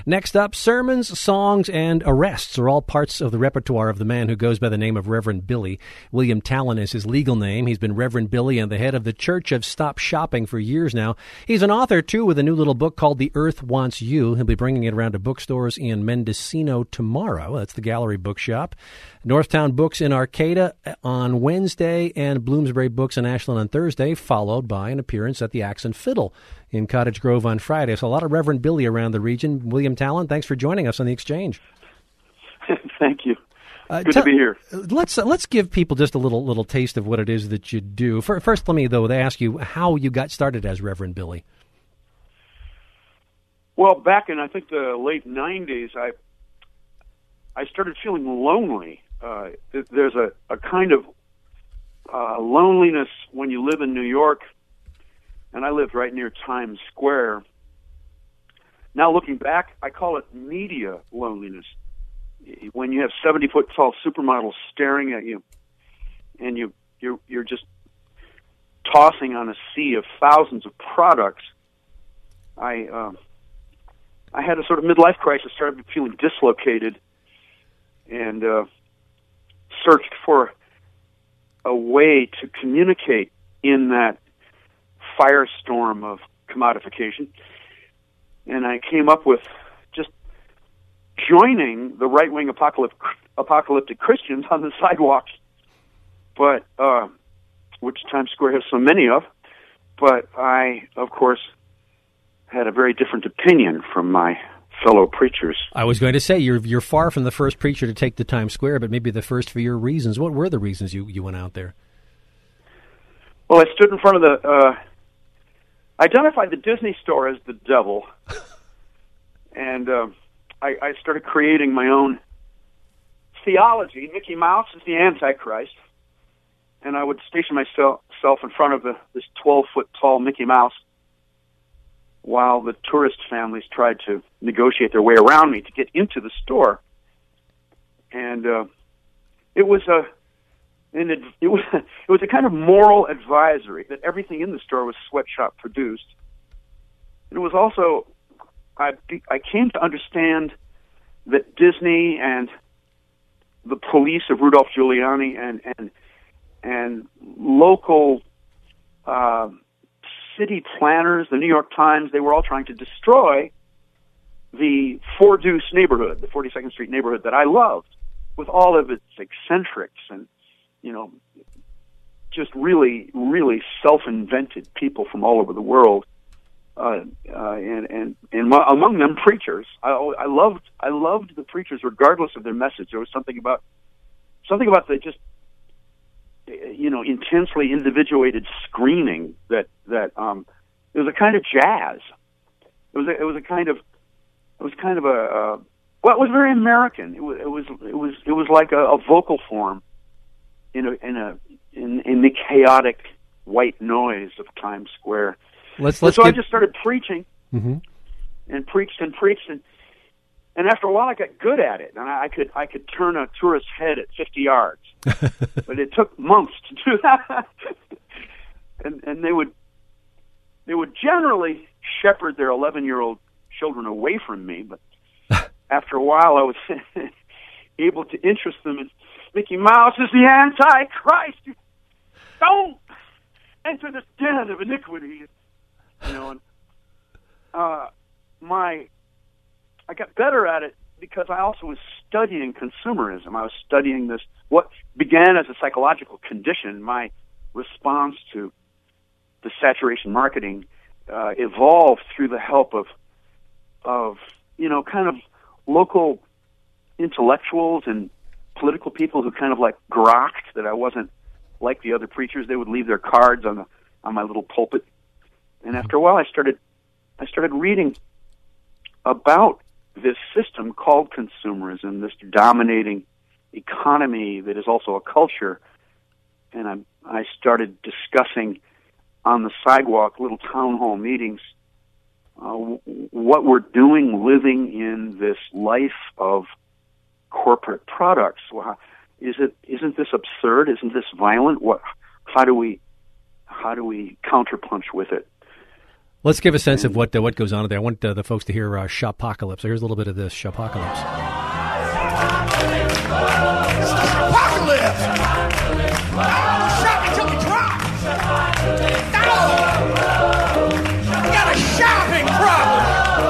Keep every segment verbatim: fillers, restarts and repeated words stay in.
Next up, sermons, songs, and arrests are all parts of the repertoire of the man who goes by the name of Reverend Billy. William Talon is his legal name. He's been Reverend Billy and the head of the Church of Stop Shopping for years now. He's an author, too, with a new little book called The Earth Wants You. He'll be bringing it around to bookstores in Mendocino tomorrow. That's the Gallery Bookshop. Northtown Books in Arcata on Wednesday and Bloomsbury Books in Ashland on Thursday, followed by an appearance at the Axe and Fiddle in Cottage Grove on Friday. So a lot of Reverend Billy around the region. William Talon, thanks for joining us on The Exchange. Thank you. Uh, Good t- to be here. Let's uh, let's give people just a little little taste of what it is that you do. First, let me, though, ask you how you got started as Reverend Billy. Well, back in, I think, the late nineties, I I started feeling lonely. Uh, there's a, a kind of uh, loneliness when you live in New York, and I lived right near Times Square. Now, looking back, I call it media loneliness. When you have seventy-foot tall supermodels staring at you, and you, you're, you're just tossing on a sea of thousands of products, I, um, I had a sort of midlife crisis, started feeling dislocated, and uh, searched for a way to communicate in that firestorm of commodification. And I came up with just joining the right-wing apocalyptic, apocalyptic Christians on the sidewalks, but uh, which Times Square has so many of. But I, of course, had a very different opinion from my fellow preachers. I was going to say, you're you're far from the first preacher to take to Times Square, but maybe the first for your reasons. What were the reasons you, you went out there? Well, I stood in front of the, uh, identified the Disney store as the devil, and uh, I, I started creating my own theology. Mickey Mouse is the Antichrist, and I would station myself in front of the, this twelve-foot tall Mickey Mouse while the tourist families tried to negotiate their way around me to get into the store. And uh, it was a and it, it was it was a kind of moral advisory that everything in the store was sweatshop produced. And it was also I I came to understand that Disney and the police of Rudolph Giuliani and and and local uh, city planners, the New York Times, they were all trying to destroy the Four Deuce neighborhood, the forty-second Street neighborhood that I loved, with all of its eccentrics and, you know, just really, really self-invented people from all over the world, uh, uh, and and and among them preachers. I, I loved I loved the preachers regardless of their message. There was something about something about the just, you know, intensely individuated screaming that that um, it was a kind of jazz. It was a, it was a kind of it was kind of a uh, well, it was very American. It was it was it was it was like a, a vocal form in a in a in, in the chaotic white noise of Times Square. Let's let's. So give... I just started preaching, mm-hmm. and preached and preached and. And after a while, I got good at it, and I could I could turn a tourist's head at fifty yards. But it took months to do that. and and they would they would generally shepherd their eleven-year-old children away from me. But after a while, I was able to interest them in Mickey Mouse is the Antichrist. Don't enter this den of iniquity. You know, and uh, my. I got better at it because I also was studying consumerism. I was studying this, what began as a psychological condition. My response to the saturation marketing uh, evolved through the help of, of, you know, kind of local intellectuals and political people who kind of like grokked that I wasn't like the other preachers. They would leave their cards on the, on my little pulpit. And after a while, I started, I started reading about this system called consumerism, this dominating economy that is also a culture. And I, I started discussing on the sidewalk, little town hall meetings, uh, what we're doing living in this life of corporate products. Well, is it, isn't this absurd? Isn't this violent? What, how do we, how do we counterpunch with it? Let's give a sense of what uh, what goes on there. I want uh, the folks to hear uh, Shopocalypse. So here's a little bit of this, Shopocalypse. Shopocalypse! Shop until we drop! No! We got a shopping problem!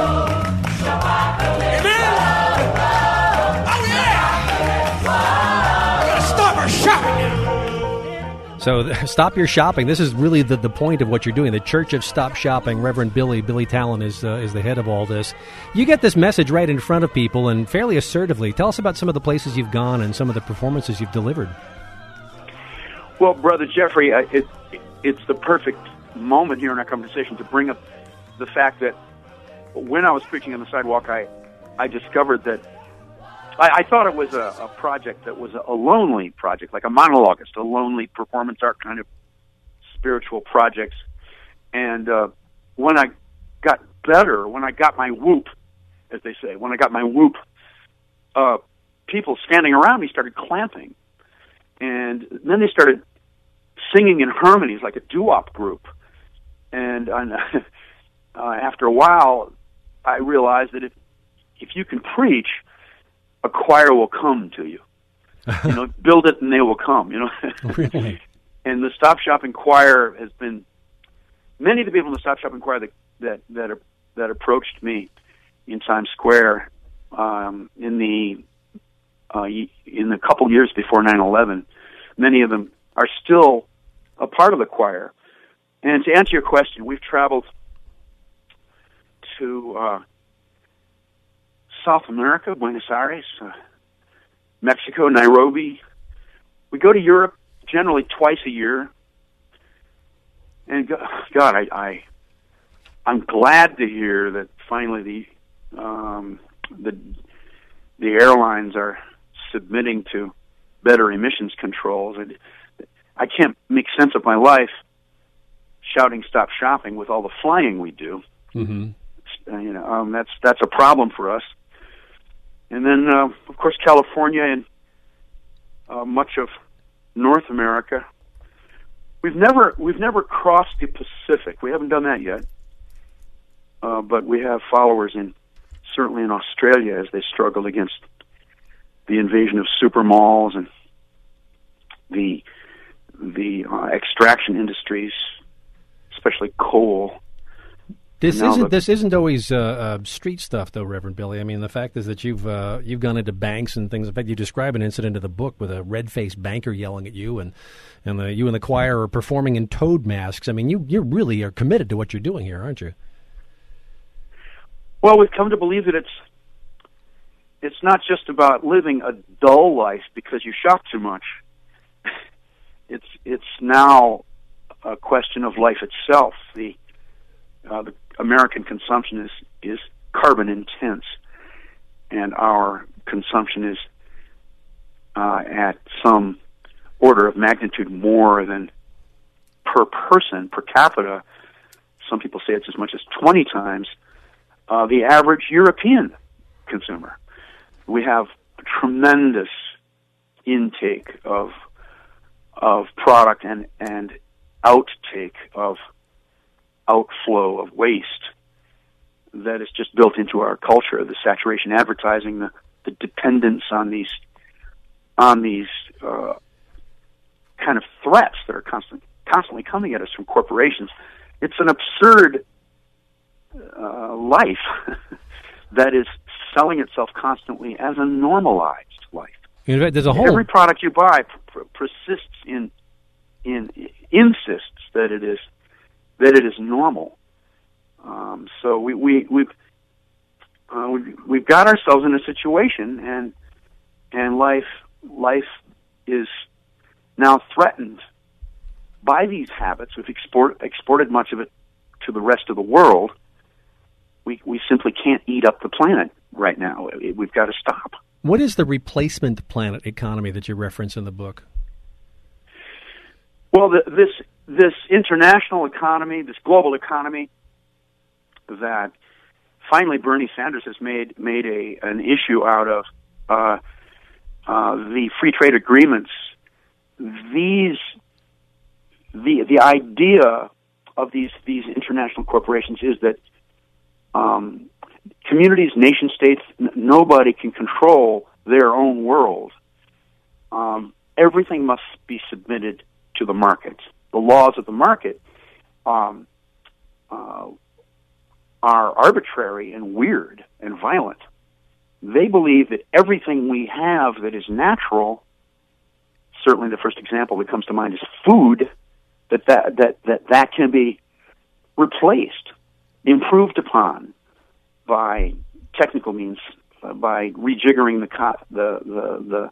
Amen? Oh yeah! We gotta stop our shopping now! So stop your shopping. This is really the, the point of what you're doing. The Church of Stop Shopping. Reverend Billy, Billy Talon is uh, is the head of all this. You get this message right in front of people and fairly assertively. Tell us about some of the places you've gone and some of the performances you've delivered. Well, Brother Jeffrey, I, it, it's the perfect moment here in our conversation to bring up the fact that when I was preaching on the sidewalk, I, I discovered that I, I thought it was a, a project that was a, a lonely project, like a monologuist, a lonely performance art kind of spiritual projects. And uh, when I got better, when I got my whoop, as they say, when I got my whoop, uh, people standing around me started clapping. And then they started singing in harmonies like a doo-wop group. And uh, uh, after a while, I realized that if if you can preach, a choir will come to you. You know, build it and they will come, you know. Really? And the Stop Shopping Choir has been, many of the people in the Stop Shopping Choir that that that, are, that approached me in Times Square um, in the uh, in the couple years before nine eleven, many of them are still a part of the choir. And to answer your question, we've traveled to uh, South America, Buenos Aires, uh, Mexico, Nairobi. We go to Europe generally twice a year. And God, I, I I'm glad to hear that finally the um, the the airlines are submitting to better emissions controls. I, I can't make sense of my life shouting "Stop shopping" with all the flying we do. Mm-hmm. Uh, you know, um, that's that's a problem for us. And then, uh, of course, California and uh, much of North America. We've never we've never crossed the Pacific. We haven't done that yet. Uh, but we have followers in certainly in Australia as they struggle against the invasion of super malls and the the uh, extraction industries, especially coal. This Now isn't the, this isn't always uh, uh, street stuff, though, Reverend Billy. I mean, the fact is that you've uh, you've gone into banks and things. In fact, you describe an incident in the book with a red-faced banker yelling at you, and and the, you and the choir are performing in toad masks. I mean, you you really are committed to what you're doing here, aren't you? Well, we've come to believe that it's it's not just about living a dull life because you shop too much. It's it's now a question of life itself. The uh, the American consumption is is carbon intense, and our consumption is uh, at some order of magnitude more than per person, per capita. Some people say it's as much as twenty times uh, the average European consumer. We have a tremendous intake of of product and and outtake of outflow of waste that is just built into our culture. The saturation advertising, the, the dependence on these on these uh, kind of threats that are constant, constantly coming at us from corporations. It's an absurd uh, life that is selling itself constantly as a normalized life. In fact, there's a whole every product you buy pr- persists in in insists that it is that it is normal. Um, so we we we've uh, we've we've got ourselves in a situation, and and life life is now threatened by these habits. We've export, exported much of it to the rest of the world. We we simply can't eat up the planet right now. It, we've got to stop. What is the replacement planet economy that you reference in the book? Well, the, this this international economy, this global economy, that finally Bernie Sanders has made made a an issue out of uh, uh, the free trade agreements. These the the idea of these these international corporations is that um, communities, nation states, n- nobody can control their own world. Um, everything must be submitted to the market. The laws of the market um, uh, are arbitrary and weird and violent. They believe that everything we have that is natural, certainly the first example that comes to mind is food, that that, that, that, that can be replaced, improved upon by technical means, uh, by rejiggering the, co- the, the, the,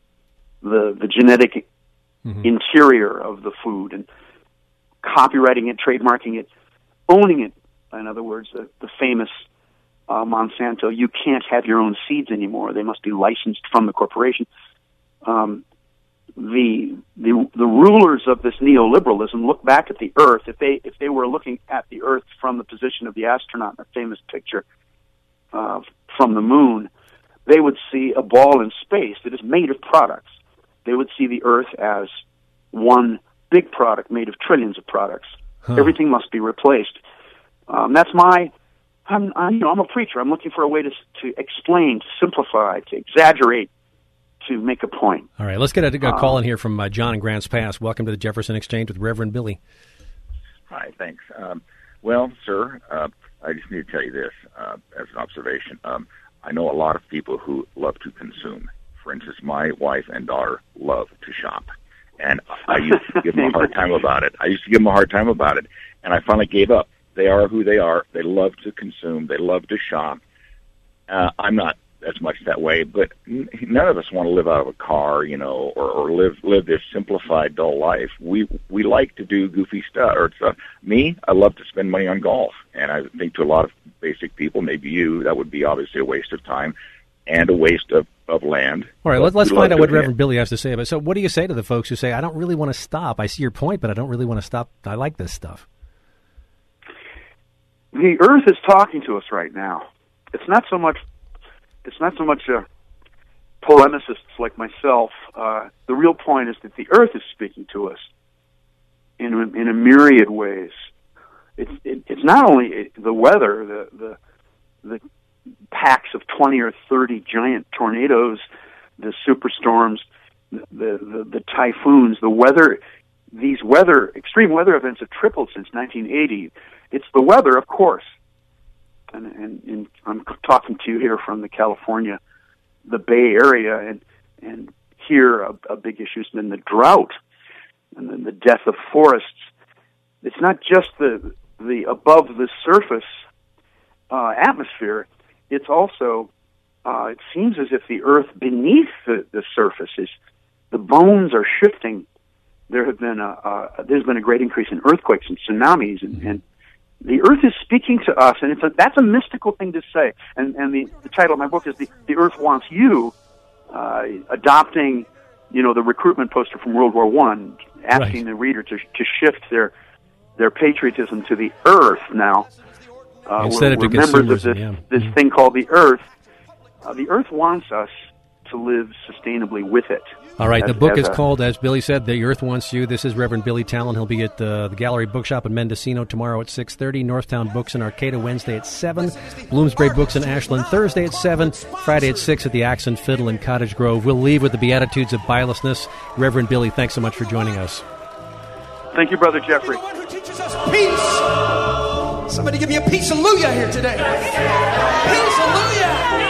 the, the genetic mm-hmm. interior of the food and copyrighting it, trademarking it, owning it. In other words, the, the famous uh, Monsanto, you can't have your own seeds anymore. They must be licensed from the corporation. Um, the, the the rulers of this neoliberalism look back at the Earth. If they if they were looking at the Earth from the position of the astronaut in a famous picture uh, from the moon, they would see a ball in space that is made of products. They would see the Earth as one big product made of trillions of products. Huh. Everything must be replaced. Um, that's my. I'm, I'm, you know, I'm a preacher. I'm looking for a way to to explain, to simplify, to exaggerate, to make a point. All right, let's get a, a call in here from uh, John in Grants Pass. Welcome to the Jefferson Exchange with Reverend Billy. Hi, thanks. Um, well, sir, uh, I just need to tell you this uh, as an observation. Um, I know a lot of people who love to consume. For instance, my wife and daughter love to shop. And I used to give them a hard time about it. I used to give them a hard time about it. And I finally gave up. They are who they are. They love to consume. They love to shop. Uh, I'm not as much that way, but n- none of us want to live out of a car, you know, or, or live live this simplified, dull life. We we like to do goofy stuff. Or stuff. Me, I love to spend money on golf, and I think to a lot of basic people, maybe you, that would be obviously a waste of time and a waste of, of land. All right, let's, let's find out what Reverend Billy has to say about it. So what do you say to the folks who say, I don't really want to stop. I see your point, but I don't really want to stop. I like this stuff. The Earth is talking to us right now. It's not so much. It's not so much uh, polemicists like myself. Uh, the real point is that the Earth is speaking to us in in a myriad ways. It's it, it's not only the weather, the the the packs of twenty or thirty giant tornadoes, the superstorms, the the, the typhoons, the weather. These weather extreme weather events have tripled since nineteen eighty. It's the weather, of course, and, and, and I'm talking to you here from the California, the Bay Area, and and here a, a big issue has been the drought and then the death of forests. It's not just the the above the surface uh, atmosphere. It's also uh, it seems as if the earth beneath the, the surface is the bones are shifting. There have been a uh, there's been a great increase in earthquakes and tsunamis, and, and the Earth is speaking to us, and it's a, that's a mystical thing to say. And, and the, the title of my book is "The, the Earth Wants You," uh, adopting, you know, the recruitment poster from World War One, asking right. the reader to to shift their their patriotism to the Earth now. Uh, Instead we're, of to we're members of this yeah. this mm-hmm. thing called the Earth. Uh, the Earth wants us to live sustainably with it. All right, as, the book is a, called, as Billy said, The Earth Wants You. This is Reverend Billy Talon. He'll be at the, the Gallery Bookshop in Mendocino tomorrow at six thirty, Northtown Books in Arcata Wednesday at seven, Bloomsbury Books in Ashland Thursday at seven, Friday at six at the Axe and Fiddle in Cottage Grove. We'll leave with the Beatitudes of Bilelessness. Reverend Billy, thanks so much for joining us. Thank you, Brother Jeffrey. The one who teaches us peace. Somebody give me a peace hallelujah here today. Peace hallelujah.